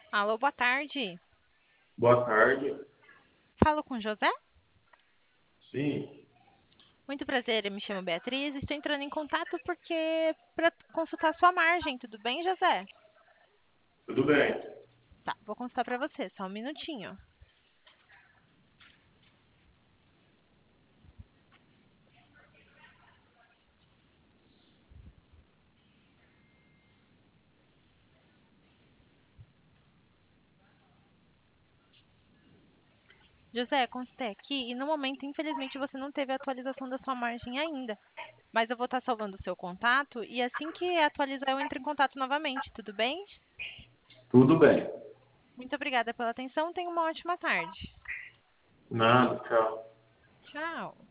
Alô, boa tarde. Boa tarde. Falo com José? Sim, Muito prazer, eu me chamo Beatriz. Estou entrando em contato porque para consultar sua margem, tudo bem, José? tudo bem. Tá, vou consultar para você, só um minutinho. José, consultei aqui e no momento, infelizmente, você não teve a atualização da sua margem ainda. Mas eu vou estar salvando o seu contato e assim que atualizar, eu entro em contato novamente, tudo bem? Tudo bem. Muito obrigada pela atenção, tenha uma ótima tarde. Nada, tchau. Tchau.